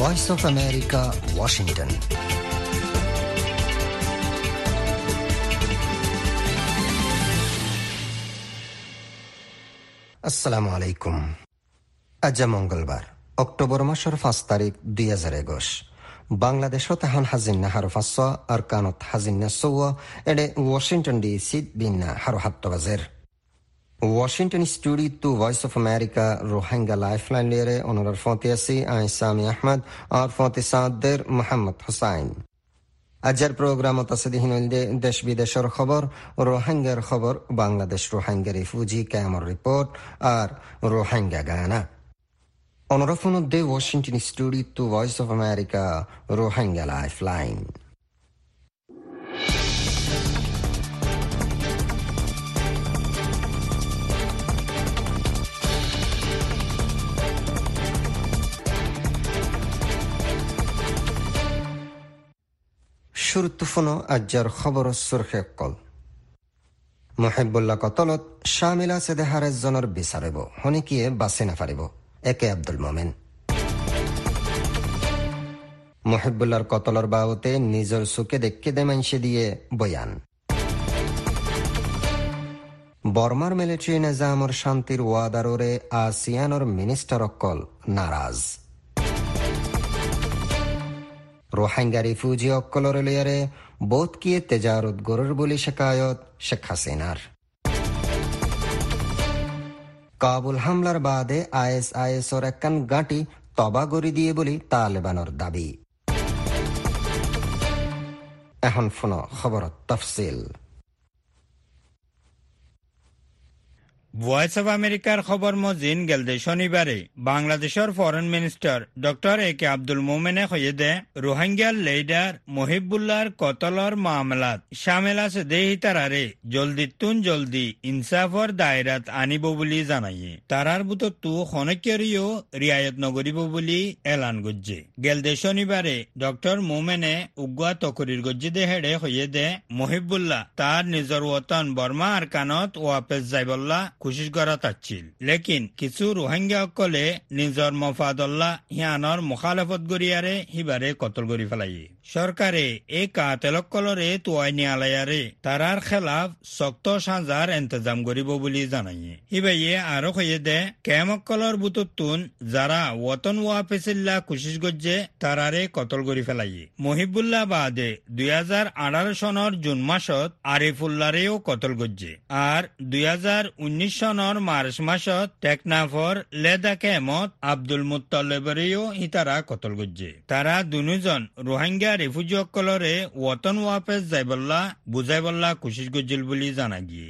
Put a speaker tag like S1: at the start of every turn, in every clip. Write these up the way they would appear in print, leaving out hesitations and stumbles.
S1: Voice of America, Washington. আসসালামু আলাইকুম। আজ মঙ্গলবার, অক্টোবর মাসের 5 তারিখ 2021। বাংলাদেশত এখন হাজিন্না হারো 500 আর কানত হাজিন্না 100 এডে ওয়াশিংটন ডিসি বিন্না হারো 7 বাজের। ওয়াশিংটন স্টুডিও টু voice of America Rohingya lifeline লিয়ে অনরার ফতে আসি আই সামি আহমদ আর ফতে সাদের মোহাম্মদ হুসাইন। আজের প্রোগ্রামত আছে দিহিনলদে দেশ বিদেশের খবর, রোহিঙ্গার খবর, বাংলাদেশ রোহিঙ্গা রিফিউজি ক্যাম্পের রিপোর্ট আর রোহিঙ্গা গানা। অনরাফোন দে ওয়াশিংটন স্টুডিও টু voice of America Rohingya lifeline. শুরুত্তুফোনো আজ্জার খবর সুরখে কল। মহিবুল্লাহ কতলত শামিলা সেদেহারে জনের বিচারিব, হনিকিয়ে বাঁচি নাফারিব। একে আব্দুল মোমেন। মহিবুল্লাহর কতলর বাবতে নিজের চুকে দেখে দে মানসে দিয়ে বয়ান। বর্মার মিলিটারি নিজামর শান্তির ওয়াদারে আসিয়ানর মিনিস্টার অকল নারাজ। রোহিঙ্গা রিফিউজি অক্কলর লিয়ারে বোধ কিয়ে তেজারত গরুর বলি শেখায়ত শেখ হাসিনার। কাবুল হামলার বাদে আইএসআইএসর একখান গাঁটি তবা গড়ি দিয়ে বলি তালেবানের দাবি। এখন ফোন খবর তফসিল।
S2: ভয়েস অফ আমেরিকার খবর মজিন গেলদে শনিবারে বাংলাদেশের foreign minister doctor A K Abdul মোমেনে কয়ে রোহিঙ্গার লিডার মহিবুল্লাহর কতলর মামলাত শামিল আছে দেহি তারারে জলদি ইনসাফর দায়রাত আনিব বলি জানাইয়ে। তারার বুতু খনকেরিও রিয়ায়ত নগরিব বলি এলান গজ্জে। গেলদে শনিবারে ডক্টর মোমেনে উগুয়া তকরির গজ্জে দে হেডে কয়ে মহিবুল্লাহ তার নিজর ওতন বর্মা আর কানত ওয়াপেস যাইবল্লা কোশিশ করা তাচ্ছিল, লেকিন কিছু রোহিঙ্গা অকলে নিজর মফাদল্লা হিয়ানর মুখালেফত গরিয়ারে হিবারে কতল গরি ফেলাই। সরকারে এই কাতেলকলরে তোয়াইনি আলাইয়ারে তারার খেলাফ শক্ত সাজার ইন্তজাম করিব বলি জানাইয়ে। হিবাইয়ে আরো কয়ে কেমকলর বুতুন যারা ওতন ওয়াপেসিল্লা কোশিশ গজ্জে তারারে কতল গরি ফেলাই। মহিবুল্লাহ বাদে 2018 সনের জুন মাসত আরিফুল্লারেও কতল গজ্জে, আর 2019 সনের মার্চ মাসত টেকনাফর লেদা কেমত আব্দুল মুত্তালিবরেও হিতারা কতল গজ্জে। তারা দুজন রোহিঙ্গা রিফিউজি অকলরে ওতন ওয়াপেস যাইবল্লা বুঝাইবল্লা কোশিশ গজ্জিল বলি জানা গিয়ে।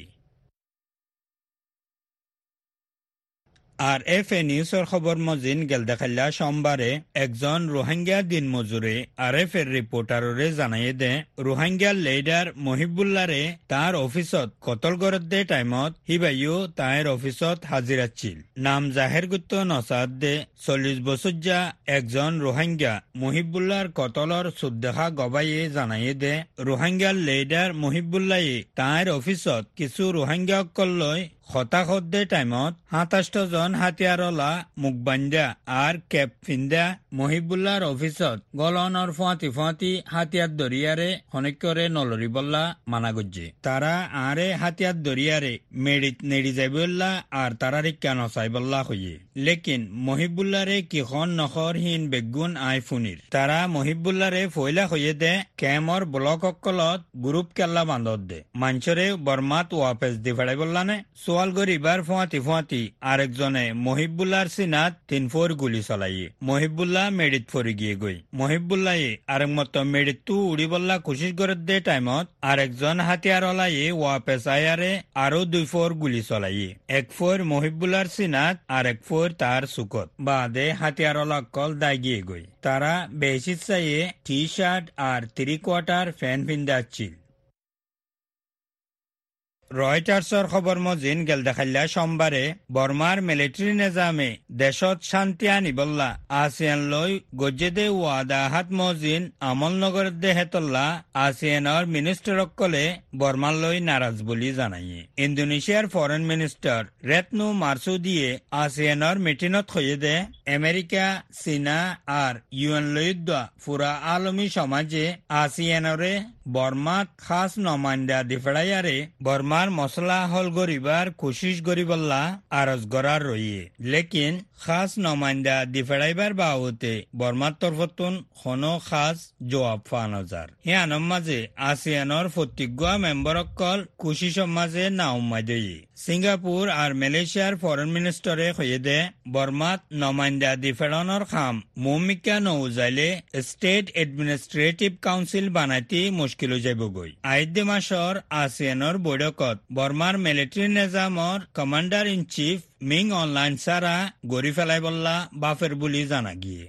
S2: আর এফ এ নিউজের খবর মজিন গেল দেখাল্লা সোমবারে একজন রোহিঙ্গা দিন মজুরে আর এফ এর রিপোর্টারে জানাইয়ে রোহিঙ্গার লিডার মহিবুল্লাহরে তার অফিসত কতল গরত দে টাইমত হিবাইও তার অফিসত হাজির আছিল। নাম জাহের গুত্ত নসাদ 40 বছর একজন রোহিঙ্গা মহিবুল্লাহর কতলর সুদ্দেখা গবাইয়ে জানাইয়ে রোহিঙ্গার লিডার মহিবুল্লাহে তার অফিসত কিছু রোহিঙ্গা কল্লয় হতাহত দে টাইমত 27 জন হাতিয়ারলা মুখবান্ধা আর কেপ ফিন্দা মহিবুল্লাহর অফিসত গলনর ফুয়াতি হাতিয়ার দরিয়ারে হনকরে নলরি বল্লা মানা গজ্জে। তারা আরে হাতিয়ার দরিয়ারে মেডিত নেড়ি যাইবল্লা আর তারা রিক্কা নসাইবল্লা হইয়ে, লেকিন মহিবুল্লাহরে কিখন নখরহীন বেগুন আই ফুনির। তারা মহিবুল্লাহরে ফয়লা হইয়ে কেমর ব্লক অকলত গ্রুপ কেল্লা বান্ধত মাঞ্চরে বর্মাত ওয়াপেস দি ফেড়াই বললানে। সোয়াল গরিবার ফুয়াতি আরেকজনে মহিবুল্লাহর সিনাত 3 ফোর গুলি চলাইয়ে। মহিবুল্লাহ মেডিত ফরি গিয়ে গই। মহিবুল্লাহে আরেক মতো মেডিত তু উড়ি বল্লা কোশিশ করে দে টাইমত আরেকজন হাতিয়ার ওলাইয়ে ওয়াপেস আয়ারে আরো 2 ফোর গুলি চলাইয়ে। 1 ফোর মহিবুল্লাহর সিনাত আর 1 ফোর তার সুকত বাদে হাতিয়ার ওলা কল দায় গিয়ে গই। তারা বেশি চাইয়ে টি শার্ট আর 3 কোয়ার্টার ফ্যান ফিন্দাচ্ছিল। রয়টার্সর খবর মজিন গেল দেখাইলা সোমবারে বর্মার মিলিটারি নিজামে দেশত শান্তি আনিবল্লা আসিয়ান লই গজ্জেদে ওয়াদা হাত মজিন আমলনগর দে হেতল্লা আসিয়ানর মিনিস্টার অকলে বর্মার লই নারাজ বলি জানাইয়ে ইন্দোনেশিয়ার ফরেন মিনিস্টার রেতনু মারসুদিয়ে আসিয়ানর মিটিনত হয়ে দে আমেরিকা চীনা আর ইউএন লইদ্দা ফুরা আলমী সমাজে আসিয়ানরে বর্মাত খাস নমাইন্দা দিফড়াইয়ারে বর্মার মশলা হল গরিবার কোশিশ গরিবল্লা আরজ গড়ার রইয়ে লেকিন খাস নমাইন্দা দিফড়াইবার বাউতে বর্মার তরফতুন খনো খাস জবাব ফানজার হিয়ানম মাঝে আসিয়ানর ফতিগুয়া মেম্বার অকল কোশিশর মাঝে না উম্মাইদয়ে সিঙ্গাপুর আর মালয়েশিয়ার ফরেন মিনিস্টারে হয়ে দে বর্মাত নমাইন্দা দিফেড়ানোর খাম মৌমিকা নৌজাইলে স্টেট এডমিনিস্ট্রেটিভ কাউন্সিল বানাইতে মুশকিল যাইবগৈ আইদে মাসর আসিয়ানর বৈঠকত বর্মার মিলিটারি নিজামর commander in chief Min Aung Hlaing সারা গড়ি ফেলাই বল্লা বাফের বুলি জানা গিয়ে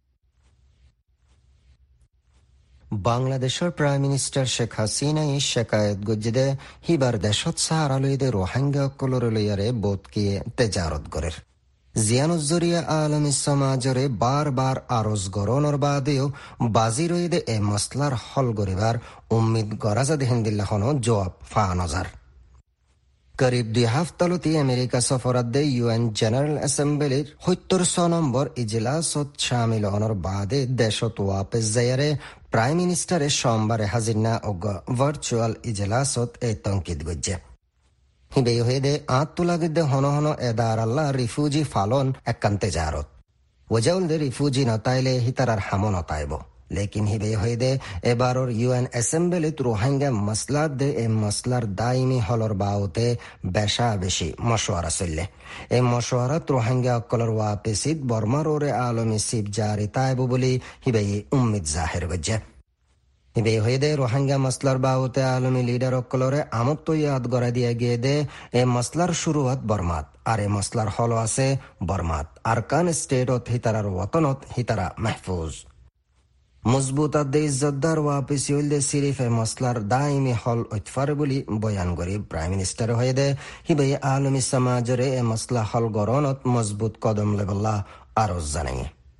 S1: বাংলাদেশের প্রাইম মিনিস্টার শেখ হাসিনাই শেকায়ত গজ্জিদে হিবার দেশত সাহারা লইদে রোহিঙ্গা কলর লইয়ারে বোধকিয়ে তেজারত গরের জিয়ানুজ্জরিয়া আলমী সমাজরে বারবার আরজ গরণর বাদেও বাজি রইদে এ মসলার হল গরিবার উম্মিদ গরাজাদ হিন্দিল্লাহনো জবাব ফা নজার করিব 2 হাফতালতি আমেরিকা সফরাদ্দে ইউএন জেনারেল অ্যাসেম্বলির ৭০ নম্বর ইজলাসত শামিল হনর বাদে দেশত ওয়াপেস যায়ারে প্রাইম মিনিস্টারে সোমবারে হাজির না অজ্ঞ ভার্চুয়াল ইজলাসত এই তঙ্কিত গজ্জে হিবে হয়েদে আত্মলাগিদ্দে হন হন এদার আল্লাহ রিফিউজি ফালন একান্তে জারত ওজাউল দে রিফিউজি নতাইলে হিতারার হামো নতাইব লেকিন হিবে হয়েদে এবারর ইউএন অ্যাসেম্বলিত রোহিঙ্গা মসলাদ দে এ মসলার দাইমি হলর বাউতে বেশা বেশি মশওয়ারা চললে এই মশওয়ারাত রোহিঙ্গা অকলর ওয়াপেসিদ বর্মার ওরে আলমী সিপ জারি তাইব বলি হিবে উম্মিদ জাহের গজ্জে হিবে হয়েদে রোহিঙ্গা মসলার বাউতে আলমী লিডার অকলরে আমত তৈয়াদ গড়া দিয়ে গিয়ে দে এ মসলার শুরুয়াত বর্মাত আর এ মসলার হল আছে বর্মাত আরকান স্টেটত হিতারার ওয়াতনত হিতারা মাহফুজ মজবুত আদে ইজ্জতদার ওয়াপিস হইলদে সিরিফ এ মসলার দাইমি হল ঐতফার বলি বয়ান করি প্রাইম মিনিস্টার হয়ে দে হিবে আলমী সমাজরে এ মসলা হল গরনত মজবুত কদম লেবল্লা আরজ জানাই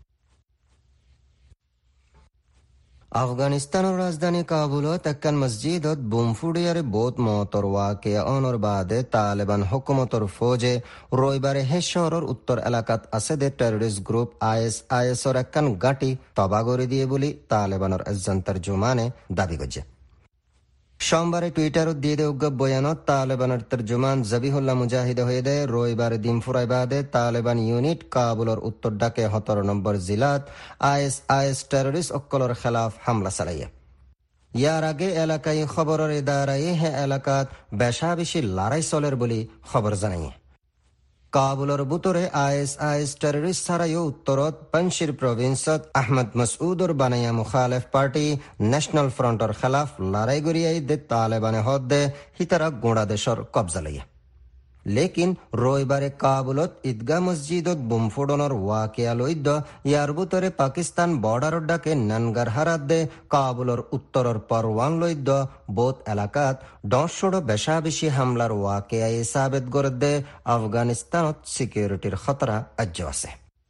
S1: আফগানিস্তানের রাজধানী কাবুলত একখান মসজিদত বোম ফুড়িয়ারে বোধ মতর ওয়াকে অনর বাদে তালেবান হুকুমতর ফৌজে রবিবারে হে শহরের উত্তর এলাকাত আছে দে টেররিস্ট গ্রুপ আইএসআইএসর একখান গাঁটি তবা করে দিয়ে বলি তালেবানের একজন তর্জমানে দাবি করছে সোমবারে টুইটারত দিয়ে দে উগ্র বয়ানত তালেবানের তর্জমান জবিহুল্লাহ মুজাহিদ হয়ে দে রবিবারে দিন ফুরাই বাদে তালেবান ইউনিট কাবুলের উত্তর ডাকে 17 নম্বর জিলাত আইএসআইএস টেররিস্ট অক্কলর খেলাফ হামলা চালাইয়ে ইয়ার আগে এলাকায় খবরের ইদারায় হে এলাকাত বেশা বেশি লড়াই চলের বলি খবর জানাইয়ে কাবুলের বুতরে আইএসআইএস টেররিস্ট ছাড়াইও উত্তরত পঞ্চির প্রভিন্সত আহমদ মসউদর বানাইয়া মুখালেফ পার্টি ন্যাশনাল ফ্রন্টর খেলাফ লড়াই গড়িয়াই দে তালেবানে হদ দে হিতারা গোড়া দেশর কবজা লইয়া লেকিন রবিবারে কাবুলত ঈদগাহ মসজিদত বোম ফোড়নের ওয়াকিয়া লইদ্য ইয়ার বুতরে পাকিস্তান বর্ডার ডাকে নানগারহারাত দে কাবুলর উত্তরর পরওয়ান লইদ্য বোধ এলাকাত 10 বেশা বেশি হামলার ওয়াকিয়া সাবেত করে দে আফগানিস্তানত সিকিউরিটির খতরা আজ্য আছে।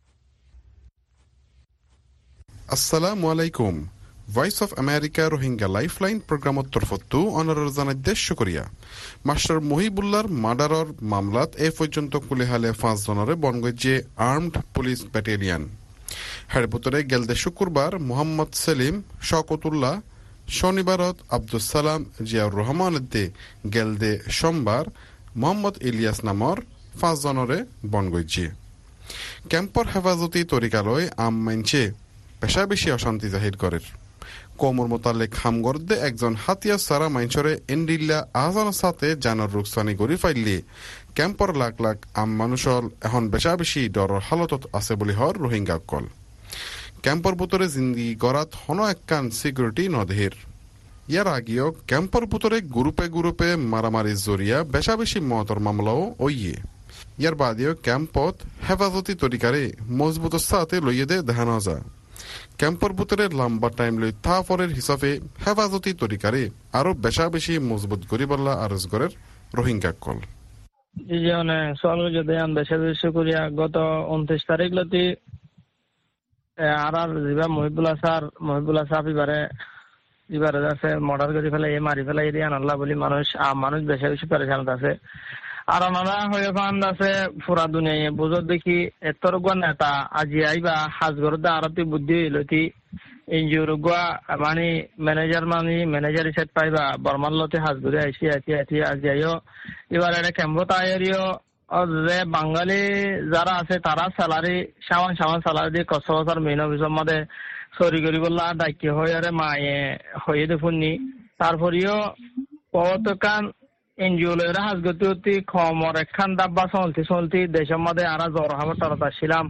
S3: আসসালামু আলাইকুম। Voice of America Rohingya lifeline প্রোগ্রামত তরফতো অনারর জানাই শুকরিয়া। মাস্টার মহিবুল্লাহর মার্ডারর মামলাত এ পর্যন্ত কুলেহালে 5 জনরে বনগজ্জে আর্মড পুলিশ ব্যাটালিয়ান হের ভিতরে গেলদে শুক্রবার মোহাম্মদ সেলিম শওকতুল্লাহ, শনিবারত আব্দুল সালাম জিয়াউর রহমান দে গেলদে সোমবার মোহাম্মদ ইলিয়াস নামর 5 জনরে বনগজ্জে ক্যাম্পর হেফাজতি তরিকালয় আম মানছে পেশা বেশি অশান্তি জাহির করে কোমর মোতালেক হামগর্দে একজন হাতিয়া সারা মাইনসরে এন্ডিল্লা আহজানের সাথে জানার রুকসানি গড়ি ফাইলি ক্যাম্পর লাখ লাখ আম মানুষল এখন বেশা বেশি ডরর হালতত আছে বলি হর রোহিঙ্গা কল ক্যাম্পর বুতরে জিন্দি গড়াত হন একখান সিকিউরিটি নদহির ইয়ার আগেও ক্যাম্পর বুতরে গ্রুপে মারামারি জরিয়া বেশা বেশি মতর মামলাও ওইয়ে ইয়ার বাদেও ক্যাম্পত হেফাজতি তরিকারে মজবুত সাথে লইয়ে দে দেখানো যা ক্যাম্পর ভিতরে লম্বা টাইম লই তারপরের হিসাবে হেফাজতি তরিকারে আরো বেশা বেশি মজবুত করিবল্লা আরজ করের রোহিঙ্গা কল
S4: জীবনে সোয়াল যদি আমরা বেশি করিয়া গত 29 তারিখ লতি আর জিবা মহিবুল্লাহ সাহেব এবারে আছে মর্ডার করে ফেলে মারি ফেলে এরিয়া আল্লাহ বলি মানুষ বেশি পেরেশানত আছে আর ওনারা হয়ে ফান্ড আছে পুরা দুনিয়া বুঝত দেখি এতর গুয়া নেতা আজি আইবা হাজগর দা আরতি বুদ্ধি হইলতি এনজিওর গুয়া মানে ম্যানেজার হিসেবে পাইবা বর্মালতে হাজগরে আইসি আজি আইও এবার এটা ক্যাম্পত আয়েরিও যে বাঙালি যারা আছে তারা স্যালারি সামান স্যালারি দিয়ে কষ্ট বছর মেইন অফিসের মধ্যে সরি করি বললা দায়িত্ব হয়ে আরে মায়ে হয়ে দেখুননি তারপরেও কতকান এনজিও লয়েরা হাজগতি অতি খমর একখান ডাব্বা চলতি দেশের মধ্যে আরা জ্বর হাবার তরতা ছিলাম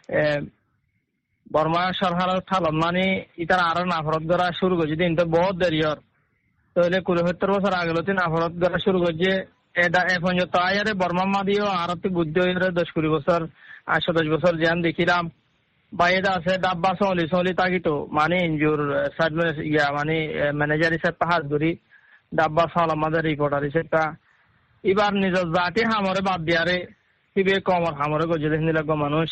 S4: বর্মা সরকারের থালন মানে ইতার আরো নাফরত করা শুরু করছে দিন তো বহুত দেরি হর তাহলে 70 বছর আগেলতে নাফরত করা শুরু করছে এটা এখন যত আয়ারে বর্মা মাদিও আরতি বুদ্ধি হয়ে 10-20 বছর 10 বছর যেন দেখিলাম বাইরে আছে ডাব্বা চলি তাকিতো মানে এনজিওর মানে ম্যানেজার হিসেবে হাত ধরি ডাব্বা চাল আমাদের রিপোর্টার হিসেবে এবার নিজের জাতি হামরে বাদ দিয়ারে কিবে কমর হামরে গজে নিলাগ মানুষ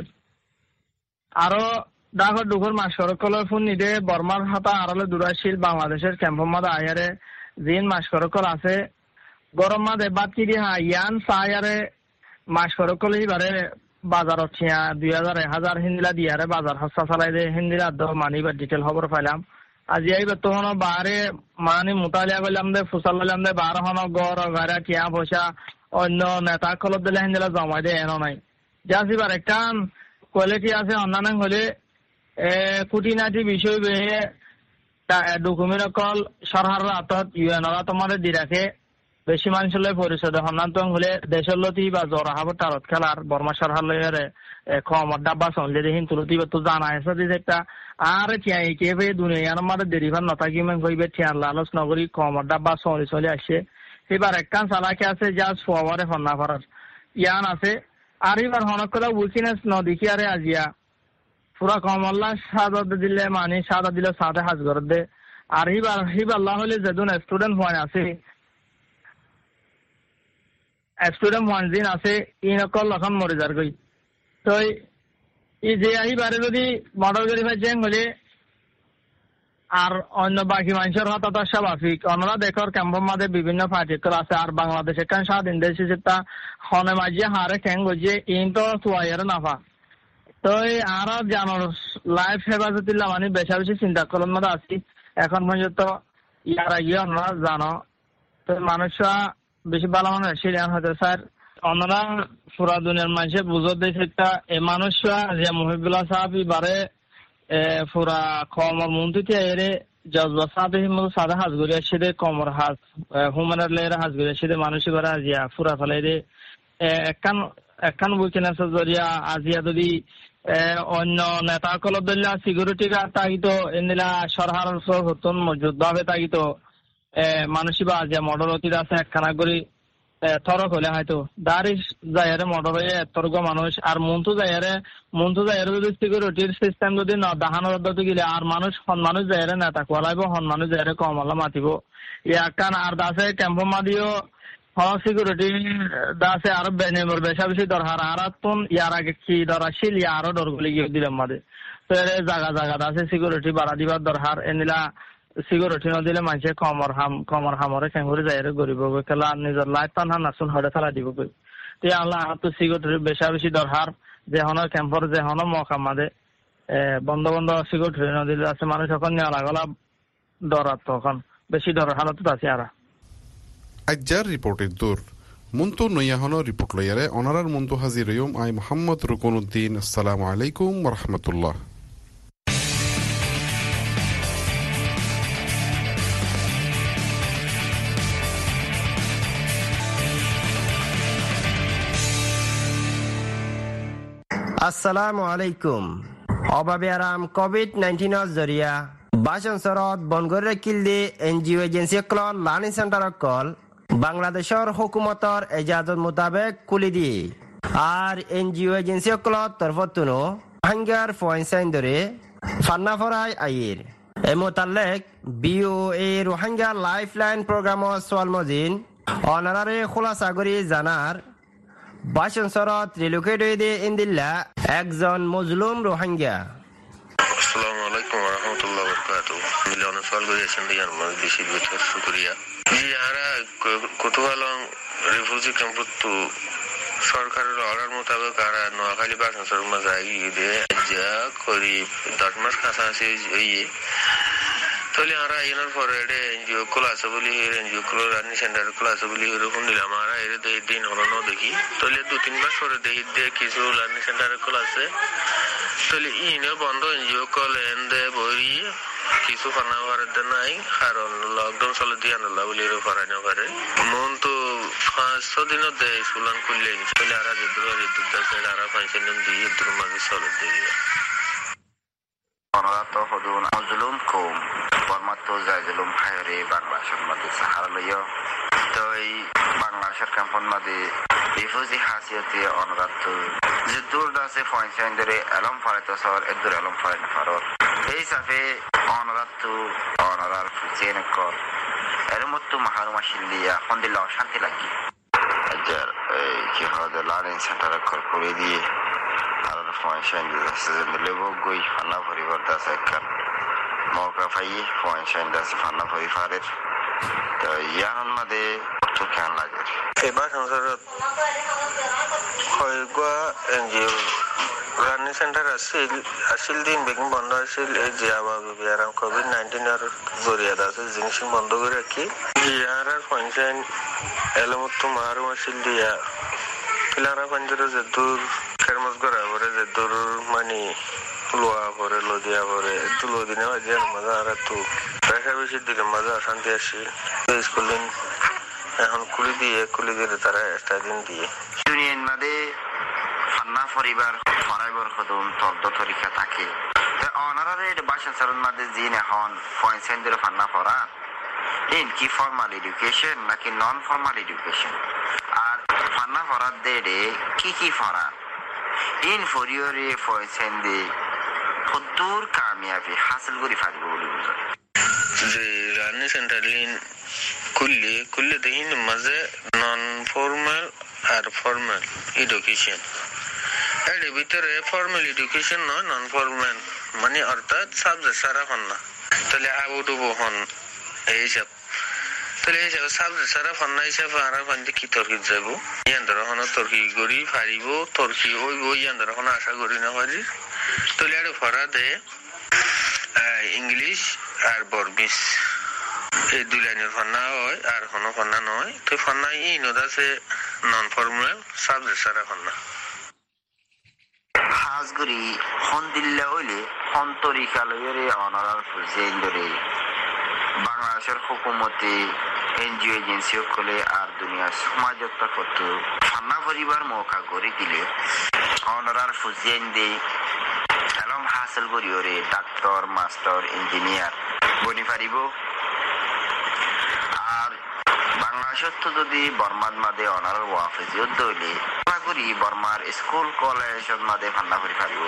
S4: আরো ডাকর দুঘর মাসকরকলের ফোন নিদে বর্মার হাতা আড়ালে দূরাশীল বাংলাদেশের ক্যাম্পর মাদে আয়ারে জিন মাসকরকল আছে গরম মাদে বাদ কি দিয়া ইয়ান সায়ারে মাসকরকল এবারে বাজারত 2000-1000 হিন্দিলা দিয়ারে বাজার হস্তা চালাই দে হিন্দিলা মানি বা ডিটেল খবর পাইলাম আজি আইবার তখন বাহারে মানে মোতালিয়া করলাম দে ফুসাল করলাম দে বারো হন গড় গাড়া টিয়া পয়সা অন্য নেতা কলত দিলে হিন্দিলা জমাই দে এনো নাই যাচিবার একটা কোয়ালিটি আছে অন্যান্য হলে খুঁটিনাটি বিষয় বেহে ডকুমেন্ট অকল সরকারের হাতত ইউএনরা তোমাদের দি রাখে বেশি মানুষের পরিষদ সন্ধান হলে দেশের লতি বা জরা হাবর তারত খেলার বর্মা সরকার লয়ারে খমর ডাব্বা চললে দেখিন তুলতি তো জানা আছে যে একটা আর টিয়াই কে দুনিয়ার মাঝে দেরিভার নথাকি মান কইবে টিয়ার লালচ নগরী খমর ডাব্বা চলি আসছে এবার একখান চালাকি আছে যা সোয়ারে ফন্না করার ইয়ান আছে আর এবার হনকলা উইকিনেস নদীকি আরে আজিয়া পুরা কমল্লা সাদা দিলে মানে সাদা দিলে সাথে হাজ করে দে আর হিবার হলে যেদিন স্টুডেন্ট হওয়া আছে স্টুডেন্ট ওয়ান দিন আছে ইনকল লখন মরে যার গই তো ই যে আহিবারে যদি মডেল গাড়ি জেং হলে আর অন্য বাকি মানুষের হঠাৎ স্বাভাবিক অন্যরা দেখর ক্যাম্পের মধ্যে বিভিন্ন পার্টিকুলার আছে আর বাংলাদেশে কান স্বাধীন দেশ সেটা হনে মাঝিয়ে হারে খ্যাং গজিয়ে ইন তো চুয়াইয়ের নাফা তো আর জানোর লাইফ হেফাজতিল্লা মানে বেশি চিন্তা করার মধ্যে আছি এখন পর্যন্ত ইয়ার আগে অন্যরা জানো তো মানুষরা বেশি ভালো মানুষ সিরিয়ান হতে স্যার অন্যরা পুরা দুনিয়ার মানুষের বুঝতে দিয়েছে এই মানুষরা যে মহিবুল্লাহ সাহেব এবারে পুরা কমর মন্ত্রী এরে জজবা সাদে হাজ গড়িয়া সেদে কমর হাজ হুমানের লেয়ারে হাজ গড়িয়া সেদে মানুষ এবারে আজিয়া পুরা ফেলে রে একখান বুকিনা জরিয়া আজিয়া যদি অন্য নেতা কলব দিল্লা সিকিউরিটি গার্ড তাগিত এনিলা সরকারের হতন মজুদ ভাবে তাগিত মানুষই বা আজিয়া মডেল অতীত আছে একখানা করে থরক হলে হয়তো দাঁড়িয়ে যাইয়ারে মডেল হয়ে এতর্গ মানুষ আর মন্তু যাইয়ারে যদি সিকিউরিটির সিস্টেম যদি ন দাহানোর পদ্ধতি গেলে আর মানুষ যাইয়ারে নেতা কোয়ালাইব মানুষ যাইয়ারে কমলা মাতিব ইয়াকান আর দাসে ক্যাম্প মাদিও সিকিউরিটি দাসে আরো বেনেমর বেশি দরকার আর তুন ইয়ার আগে কি দরাশীল ইয়া আরো ডরগুলি গিয়ে দিলাম মাদে তো এর জায়গা দাসে সিকিউরিটি বাড়া দিবার দরকার এনিলা সিকিউরিটি নদিলে মানুষে কমর হামরে খেঙ্গুরি যাইরে গরিব খেলা নিজের লাইফ টান নাচুন হরে খেলা দিব তে আল্লাহ তো সিকিউরিটি বেশি দরকার যে হন ক্যাম্পর যে হন মকা মাদে বন্ধ সিকিউরিটি নদিলে আছে মানুষ এখন নেওয়া লাগলা ডরাত তখন বেশি ডর হালত আছে আর
S3: আজ্জার রিপোর্টের দূর মুন্তু নইয়াহন রিপোর্ট লইয়ারে অনারার মুন্তু হাজির হইম আই মোহাম্মদ রুকনুদ্দিন আসসালামু আলাইকুম ওয়া রাহমাতুল্লাহ
S5: আসসালামু আলাইকুম অভাবে আরাম কোভিড-19 জরিয়া বাসন সরত বনগরের কিল্লি এনজিও এজেন্সি কল লার্নিং সেন্টার কল বাংলাদেশের হুকুমতর এজাজত মোতাবেক খুলি দিয়ে আর এনজিও এজেন্সি কল তরফতুনো হাঙ্গার পয়েন্ট সাইন ধরে ফান্না ফরাই আইর এ মোতালেক বিওএ রোহিঙ্গা লাইফলাইন প্রোগ্রাম সোয়াল মজিন অনারারে খোলাসা করি জানার বাসন সরত রিলোকেট হয়ে ইন্দিল্লা একজন মজলুম রোহিঙ্গা।
S6: আসসালামু আলাইকুম ওয়া রাহমাতুল্লাহি ওয়া বারাকাতুহু। মিলনের সওয়াল করেছেন দিয়ার মধ্যে বেশি বেশি শুকরিয়া। ইয়ারা কতগুলো রিফিউজি ক্যাম্পত সরকারের অর্ডার মোতাবেক আর নোয়াখালী বাসনসর মাঝে গিয়ে যা করিব 10 মাস কাছাকাছি হইয়ে তাহলে আমরা এনার পরে এনজিও গুলো আছে বলি এনজিও গুলো রানি সেন্টার গুলো আছে বলি এরকম দিলাম আমরা এর দিন হলো দেখি তাহলে 2-3 মাস পরে দেখি কিছু রানি সেন্টার গুলো আছে তাহলে ইনে বন্ধ এনজিও কল এন্ডে বই কিছু ফানা ভারত নাই কারণ লকডাউন চলে দিয়ে আনলা বলি ফরানো পারে মন তো 5-6 দিনও দেয় সুলান খুললে তাহলে আর আর পেনশন দিয়ে দূর মাঝে চলে দিয়ে
S7: অনারাত হদুন মজলুম কম বর্মাত জায়জলুম হায়রে বাংলাদেশের মধ্যে সাহারা লইয়া তো এই বাংলাদেশের ক্যাম্পন মধ্যে রিফিউজি হাসিয়তে অনারাত যে দূর দাসে পয়েন্ট ধরে এলম ফারে তো সর এদুর এলম ফারে না ফারর এই সাফে অনারাত অনারার ফুজেন কর এর মতো মাহারুমা শিল্লিয়া হন্দিল্লা অশান্তি লাগি এদের এই কি হয় লার্নিং সেন্টার কর করে দিয়ে পয়েন্ট লেবো গই ফান্না পরিবার দাস একখান মৌকা পাই পয়েন্ট দাস ফান্না পরিবারের তো ইয়ার মধ্যে তো কেন লাগে
S6: এবার সংসারত কয়েকটা এনজিও রানিং সেন্টার আসিল দিন বেগিন বন্ধ আসিল এই যে আবার বিয়ারাম কোভিড-19 এর জরিয়াত আছে জিনিস বন্ধ করে রাখি ইয়ার পয়েন্ট এলমত মারু আসিল দিয়া পিলারা পঞ্জরে যে দূর খেরমস করা পরে যে দূর মানে লোয়া পরে লদিয়া পরে একটু লদিনে বাজে মজা আর একটু পয়সা বেশি দিলে মজা অশান্তি আসি স্কুলিং এখন কুলি দিয়ে তারা একটা দিন দিয়ে
S7: দুনিয়ার মধ্যে ফান্না পরিবার ফরাইবর হদুন তর্দ তরিকা থাকে অনারারে বাসন সরণ মধ্যে জিন এখন পয়েন্ট সেন্টারে ফান্না পড়া ইন কি ফর্মাল এডুকেশন নাকি নন ফর্মাল এডুকেশন আর ফান্না পড়ার দেড়ে কি পড়া ইন ফরিয়রে পয়েন্ট দিয়ে কদ্দুর কামিয়াবি হাসিল করে পারবে বলে বুঝা
S6: যে রানি সেন্টারলিন কুল্লে দেহিন মাঝে নন ফর্মাল আর ফর্মাল এডুকেশন এর ভিতরে ফর্মাল এডুকেশন নয় নন ফর্মাল মানে অর্থাৎ সাবজেক্ট সারা হন না তাহলে আবুডুবু হন এইসব তাহলে এইসব সাবজেক্ট সারা হন না হিসাবে আর ফান্দি কি তর্কিত যাব ইয়ান্দ্র হন তর্কি করি ফারিব তর্কি ওই ইয়ান্দ্র হন আশা করি না পারি তাহলে আর ফরা দে ইংলিশ আর বর্মিস এই দুই লাইনের ফান্না হয় আর কোনো ফান্না নয় তো ফান্না ই নদাসে নন ফর্মাল সাবজেক্ট সারা ফান্না
S7: হাজগুড়ি হন দিল্লা হইলে হন তরিকা লইরে অনারার ফুজেন ধরে বাংলাদেশের হুকুমতে এনজিও এজেন্সি সকলে আর দুনিয়ার সমাজতা কত ফান্না পরিবার মৌকা করে দিলে অনারার ফুজেন দে এলম হাসিল করিওরে ডাক্তার মাস্টার ইঞ্জিনিয়ার বনি পারিব আর বাংলাদেশের তো যদি বর্মার মাঝে অনারার ওয়াফেজিও দইলে করি বর্মার স্কুল কলেজ মাঝে ফান্না করে পারিব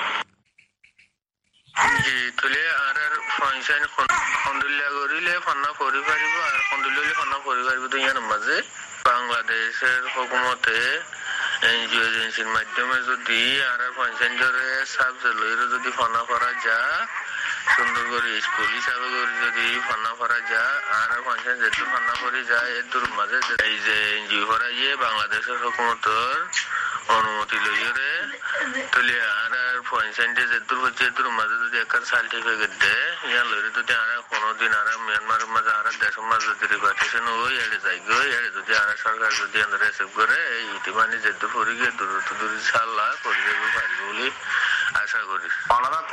S6: জি তুলে আর ফাংশন খন্দুল্লা করিলে ফান্না করে পারিব আর খন্দুল্লা ফান্না করে পারিব দুনিয়ার মাঝে বাংলাদেশের হুকুমতে এনজিও এজেন্সির মাধ্যমে যদি আর ফাংশন ধরে সাবজেক্ট লইরে যদি ফান্না করা যায় সুন্দর করে স্কুল হিসাবে করে যদি ফান্না করা যায় আর ফাংশন যেহেতু ফান্না করে যায় এর দূর মাঝে এই যে এনজিও করা ইয়ে বাংলাদেশের হুকুমতের অনুমতি লইরে তাহলে আর ফাংশনটা যেহেতু মাঝে যদি একটা সার্টিফিকেট দেয় ইয়ার লইরে যদি আর কোনোদিন আর মিয়ানমারের মাঝে আর দেশের মাঝে যদি রিপার্টিশন হই এড়ে যাই গো এড়ে যদি আর সরকার যদি আমরা রেসিভ করে এই ইতিমানি যেহেতু পড়ে গিয়ে দূর সাল্লাহ করে যাবে পারবে বলে আশা করি
S7: অনারাত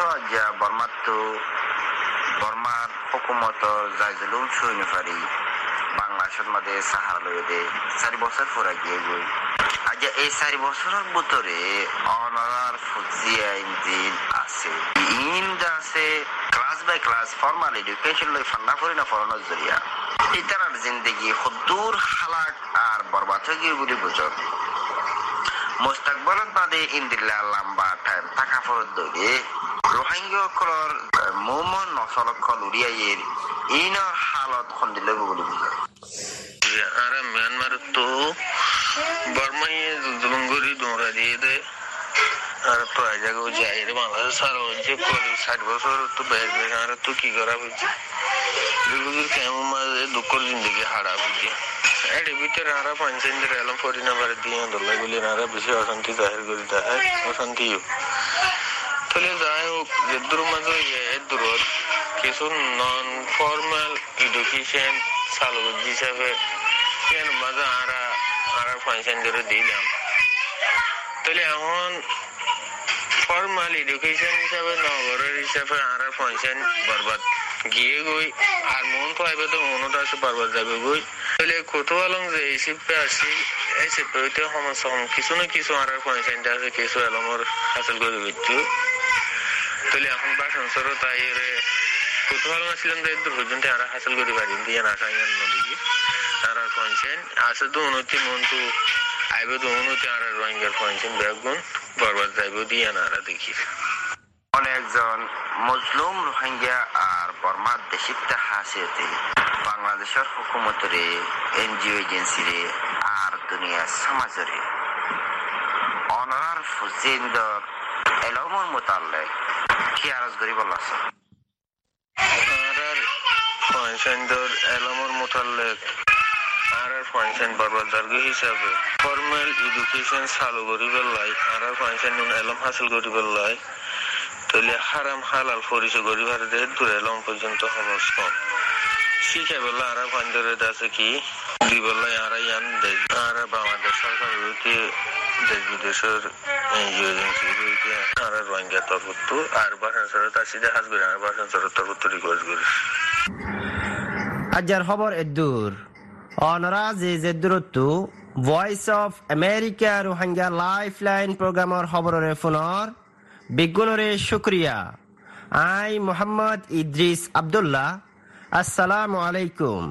S7: বর্মার হুকুমত জায়জলুম সৈন্য পারি বাংলাদেশের মাঝে সাহারা লইয়ে দে 4 বছর পরে গিয়ে গই আজ এই 4 বছরের ভিতরে অনারার ফুজিয়া ইঞ্জিন আছে আছে class by class formal education লই ফান্না করি না পড়ানোর জরিয়া ইতারার জিন্দগি হদ্দুর হালাক আর বরবাদ হয়ে গিয়ে বলে বুঝত মুস্তাকবলত বাদে ইন্দিল্লা লম্বা টাইম টাকা ফরত দইলে রোহিঙ্গা কলর মোমন নসলক উড়িয়াইয়ের ইনর হালত খন্দিলে বলে বুঝত
S6: আর তো বর্মাই জুলুমগরি দৌড়া দিয়ে দেয় আর তো এক জায়গায় যাই রে বাংলাদেশ আর হচ্ছে 60 বছর তো বেড়ে আর তো কি করা হয়েছে কেমন মাঝে দুঃখর জিন্দগি হারা হয়েছে এর ভিতরে আরা পঞ্চায়েতের এলাম পরিণামের দিয়ে দোল্লাগুলি আরা বেশি অশান্তি জাহির করে দেখায় অশান্তি তাহলে যাই হোক যে দূর মাঝে দূর কিছু নন ফর্মাল এডুকেশন চালু হিসাবে এর মাঝে আরা পঞ্চায়েত দিলাম তাহলে এখন ফর্মাল এডুকেশন হিসাবে নগরের হিসাবে আরা পঞ্চায়েত বরবাদ গিয়ে গই আর মন তো আইবে তো মনটা আছে বরবাদ যাবে গই তাহলে কত আলম যে এসিপে আসি এসিপে হইতে সমস্যা কিছু না কিছু আর পঞ্চায়েত আছে কিছু আলমর হাসিল করে দিচ্ছু তাহলে এখন বাসন সরো তাই কত আলম আসছিলাম যে দূর পর্যন্ত আর হাসিল করে পারি দিয়ে না খাই নদী আর পঞ্চায়েত আছে তো উন্নতি মন তো আইবে তো উন্নতি আর রোহিঙ্গার পঞ্চায়েত ব্যাগুন বরবাদ যাইবে দিয়ে না দেখি
S7: অনেকজন মজলুম রোহিঙ্গা আর বর্মার দেশিকটা হাসিতে বাংলাদেশের হুকুমতের এনজিও এজেন্সিরে আর দুনিয়া সমাজরে অনার ফুজিন্দর এলমর মোতাল্লে কি আরজ করি বললাস
S6: আর পঞ্চায়েতর এলমর মোতাল্লে আর পঞ্চায়েত বরবাদ হিসাবে ফর্মাল এডুকেশন চালু করিবার লাই আর পঞ্চায়েত এলম হাসিল করিবার লাই তাহলে হারাম হালাল পরিচয় করিবার দেহ দূরে এলম পর্যন্ত সমস কম শিখে বললে আর পাঞ্জরে আছে কি দুই বললে আর ইয়ান দেশ আর বাংলাদেশ সরকার রয়েছে দেশ বিদেশের এনজিও এজেন্সি রয়েছে আর রোহিঙ্গা তরফত আর বাসন সরকার তার সিধে হাসবে আর বাসন সরকার তরফত রিকোয়েস্ট করিস
S5: আজার খবর এদুর অনরা যে দূরত্ব voice of America Rohingya lifeline প্রোগ্রামের খবরের ফোনর বিগুণরে শুক্রিয়া আই মোহাম্মদ ইদ্রিস আব্দুল্লাহ আসসালামু আলাইকুম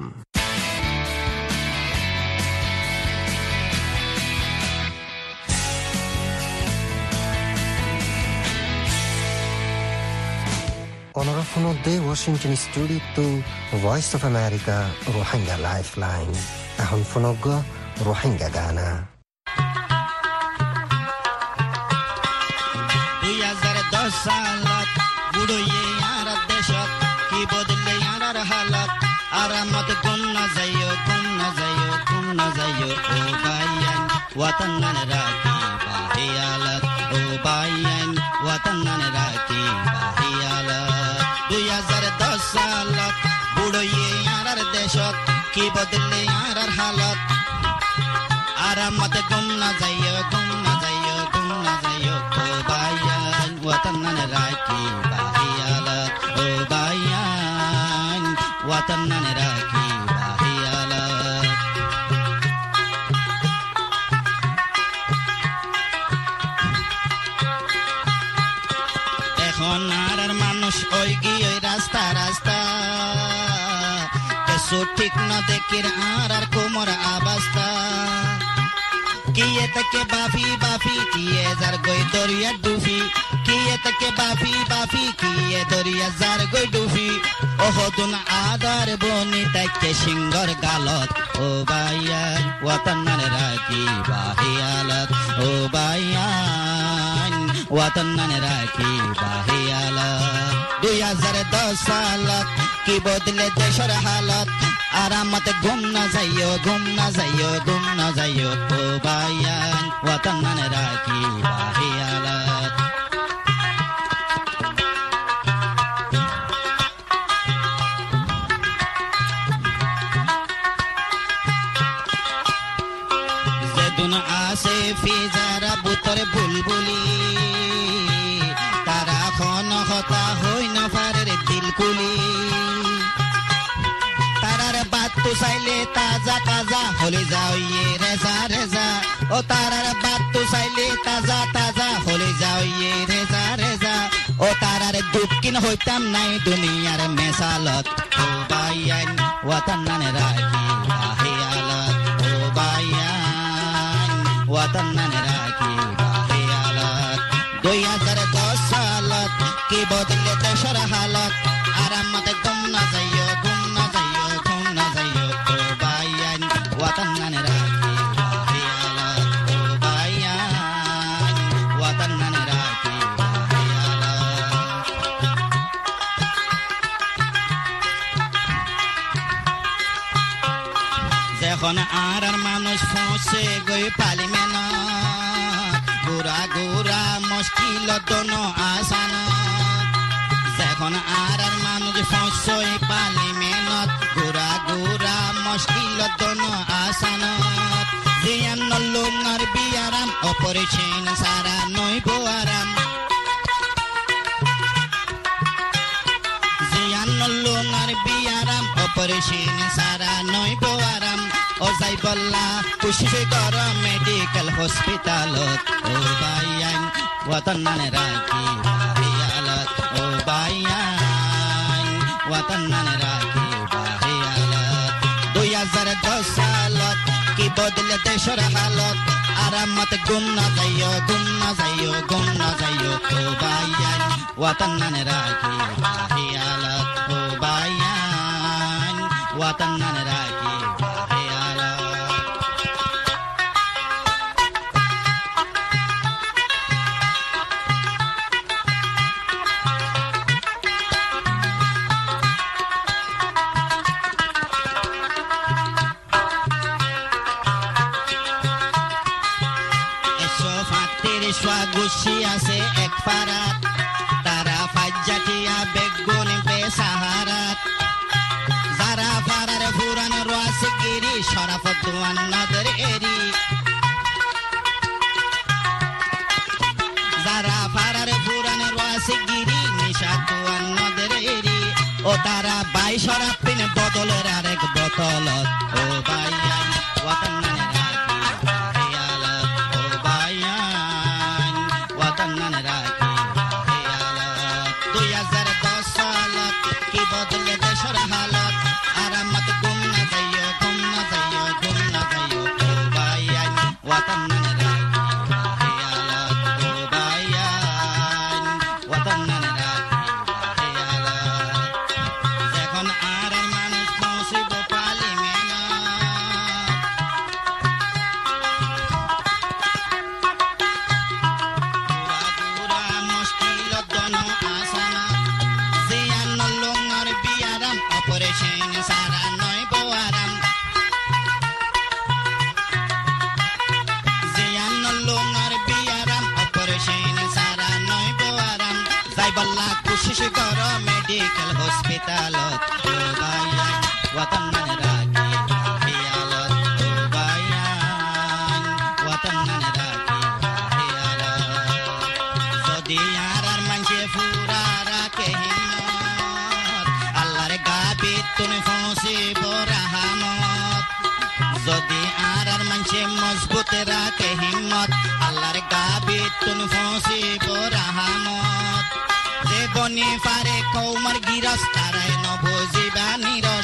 S1: অনরাফোন দে ওয়াশিংটন স্টুডিও তো voice of America Rohingya lifeline এখন ফোনগ রোহিঙ্গা গানা
S8: 2010 সালত বুড়োয়ে আর দেশত কি বদলে আর হালত আরামত গুম না যাইও ও বাইয়ান ওয়াতন রাখি বাহিয়ালত ও বাইয়ান ওয়াতন রাখি বাহিয়ালত 2010 সালত বুড়োয়ে আর দেশত কি বদলে আর হালত আরামত গুম না যাইও ও বাইয়ান ওয়াতন রাখি বাহিয়ালত ও বাইয়ান ওয়াতন রাখি বাহিয়ালত এখন আর মানুষ ওই গিয়ে রাস্তা কেসো ঠিক না দেখির আর কোমর আবাস্তা কিয়ে তকে বাফি কিয়ে যার গই দরিয়া ডুফি কিয়ে তকে বাফি কিয়ে দরিয়া যার গই ডুফি ওহদুন আদার বনি তাকে সিঙ্গর গালত ও বাইয়ান ওয়াতন রাখি বাহিয়ালত ও বাইয়ান ওয়াতন রাখি বাহিয়ালত 2010 সালত কি বদলে দেশের হালত আরামত গুম না যাইও ও বাইয়ান ওয়াতন রাখি বাহিয়ালত যেদুন আসে ফিজারা বুতরে বুলবুলি তারা খন হতা হই না পারে দিলকুলি তারার বাত তো চাইলে তাজা হলে যাও ইয়ে রেজা ও তারার বাত তো চাইলে তাজা হলে যাও ইয়ে রেজা ও তারার দুঃখিন হইতাম নাই দুনিয়ার মেসালত ও বাইয়ান ওয়াতন রাখি বাহিয়ালত ও বাইয়ান ওয়াতন রাখি বাহিয়ালত 2010 সালত কি বদলে দেশের হালত আরামত গুম না যাইও ও বাইয়ান ওয়াতন রাখি যখন আর মানুষ ফসে গই পালিমেন গোরা গোরা মুশকিল দন আসান যখন আর মানুষ ফসে পালিমেন গোরা গোরা মুশকিল দন আসান জিয়ান লুঙ্গার বিয়ারাম অপরিচিন সারা নইব আরাম লুঙ্গার বিয়ারাম অপারেশন সারা নইব আরাম ও যাই বল্লা কুশি কর মেডিকেল হসপিটালত ও বাইয়ান ওয়াতন নানে রাখি বাহিয়ালত ও বাইয়ান ওয়াতন নানে রাখি বাহিয়ালত 2010 সালত কি বদলে দেশের হালত আরামত গুম না যাইও গুম না যাইও গুম না যাইও ও বাইয়ান ওয়াতন নানে রাখি বাহিয়ালত ও বাইয়ান ওয়াতন নানে রাখি বাহিয়ালত গুছি আছে এক পারাত তারা ফাজ্জাটিয়া বেগুন বেসাহারাত যারা পারার ফুরান রোয়াসে গিরি শরাফতুয়ান নদর এরি যারা পারার ফুরান রোয়াসে গিরি নিশাতুয়ান নদর এরি ও তারা বাই শরাফিন বদলের আরেক বোতলত ও বাইয়ান ওয়াতন নানে রাখি বাহিয়ালত ও বাইয়ান ওয়াতন নানে রাখি বাহিয়ালত 2010 সালত কি বদলে দেশের হালত আরামত গুম না যাইও গুম না যাইও গুম না যাইও ও বাইয়ান ওয়াতন নানে রাখি বাহিয়ালত ও বাইয়ান ওয়াতন নানে রাখি বাহিয়ালত যখন আর মানুষ পৌঁছিব পালিমেনা পুরা মুশকিল দন আসানা জিয়ান লুঙ্গার বিয়ারাম অপারেশন সারা নইব আরাম জিয়ান লুঙ্গার বিয়ারাম অপারেশন সারা নইব আরাম যাই বল্লা কোশিশ কর মেডিকেল হসপিটালত ও বাইয়ান ওয়াতন নানে রাখি বাহিয়ালত ও বাইয়ান ওয়াতন নানে রাখি বাহিয়ালত যদি আর মানছে ফুরা রাখে হিম্মত আল্লাহর গাবি তুমি ফসিব রাহমত যদি আর মানছে মজবুত রাখে হিম্মত আল্লাহর গাবি তুমি ফসিব রাহমত যে বনি পারে কৌমার গিরস তারাই নবজিবা নিরস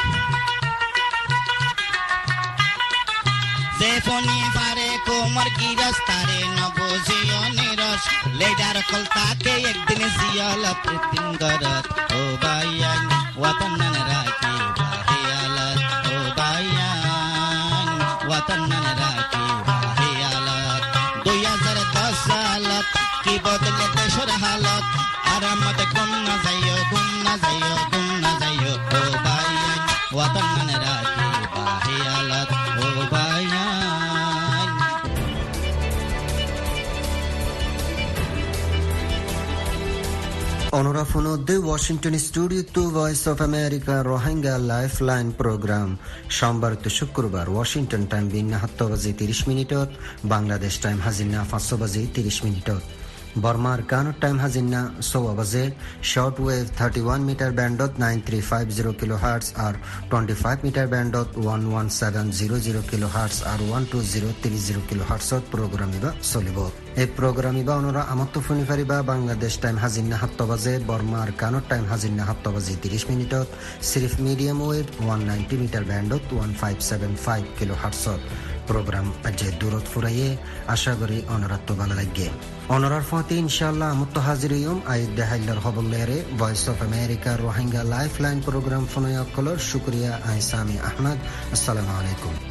S8: যে বনি পারে কৌমার গিরস তারে নবজিও নিরস লেডার কল তাকে একদিন জিয়ালত একদিন গরত ও বাইয়ান ওয়াতন নানে রাখি বাহিয়ালত ও বাইয়ান ওয়াতন নানে রাখি বাহিয়ালত 2010 সালত কি বদলে দেশের হালত আরামত গুম না যাইও গুম না যাইও গুম না যাইও ও বাইয়ান ওয়াতন নানে রাখি বাহিয়ালত ও বাইয়ান
S1: Onorafuno de Washington Studio to Voice of America Rohingya Lifeline Program সোমবার to শুক্রবার ওয়াশিংটন টাইম বিন্না 7:30 বাংলাদেশ টাইম হাজিনা 5:30 বর্মার কানো টাইম হাজিনা 6 শর্ট ওয়েভ 31 মিটার ব্যান্ডত 9350 কিলোহার্টজ আর 25 মিটার ব্যান্ডত 11700 কিলোহার্টজ আর 12030 কিলোহার্টজত প্রোগ্রাম ইবা চলিব এই প্রোগ্রাম ইবা অনরা আমত ফোনি ফারিবা বাংলাদেশ টাইম হাজিনা 7 বর্মার কানো টাইম হাজিনা 7:30 সিরিফ মিডিয়াম ওয়েভ 190 মিটার ব্যান্ডত 1575 কিলোহার্টজত program aje durot furaye asha gori onoratto bala lagge onorar fati inshallah mutto haziriyum ay dehailar hobollere voice of america rohingya lifeline program fonoya kolor shukriya ay sami ahmad assalamu alaikum